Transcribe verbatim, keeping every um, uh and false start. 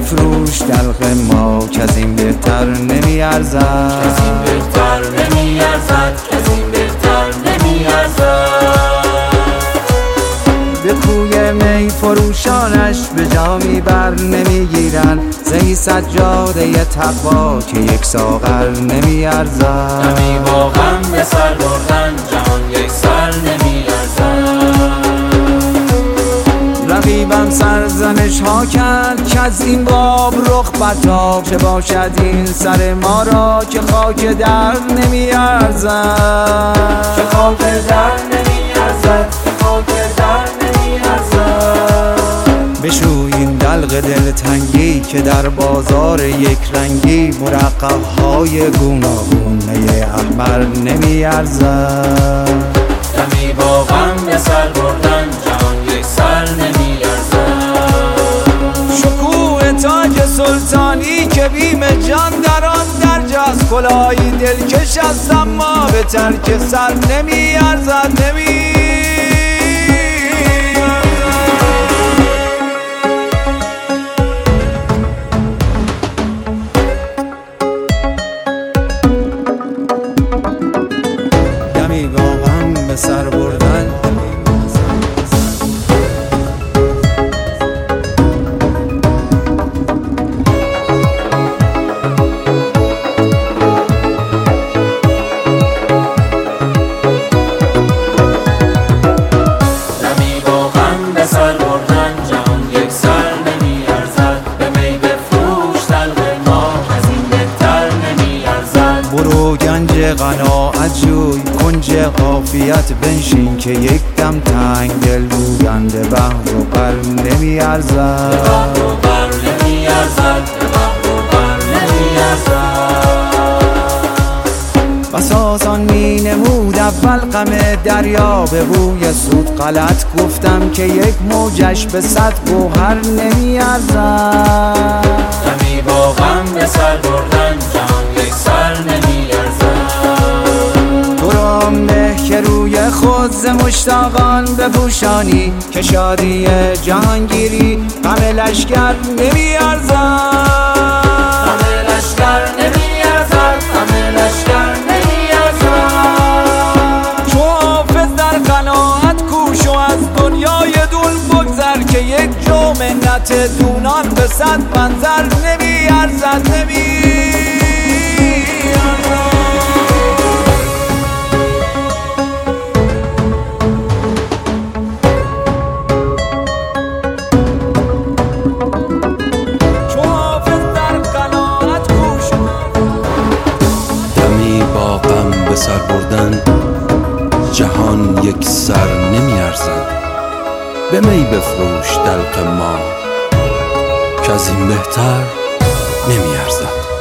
بفروش دلق ما که از این بهتر نمیارزد، از این بهتر نمیارزد، از این بهتر نمیارزد. به کوی می فروشانش به جامی بر نمیگیرن، زهی سجاده تقوا که یک ساغر نمیارزد. دمی با غم به سر بردن جهان یک سر نمیارزد. رقیبم سرزنش ها کرد که از این باب رخ برتاب، چه باشد این سر ما را که خاک در نمیارزد، که خاک در نمیارزد، که خاک در نمیارزد. بشوی این دلق دلتنگی که در بازار یک رنگی مرقع‌های گوناگون نی احمر نمیارزد. دمی با غم به سر بردن جهان یک سر نمیارزد. شکوه تاج سلطانی که بیم جان در آن درجاست، کلاهی دلکش است اما به ترک سر نمیارزد، نمی دمی با غم به سر بردن برو گنج قناعت جوی، کنج عافیت بنشین که یک دم تنگ دل گوینده بحر و بر نمیارزد، بحر و بر نمیارزد، بحر و بر نمیارزد. بس آسان می نمود اول غم دریا به بوی سود، غلط گفتم که یک موجش به صد گوهر نمیارزد. دمی با غم به سر بردن جهان یک سر نمیارزد. برام به که روی خود ز مشتاقان بپوشانی، که شادی جهانگیری غم لشکر نمیارزد، غم لشکر نمیارزد، غم لشکر نمیارزد. چو حافظ در قناعت کوش و از دنیای دون بگذر، که یک جو منت دونان به صد منظر نمیارزد، نمیارزد. به سر بردن جهان یک سر نمیارزد. به می بفروش دلق ما که از این بهتر نمیارزد.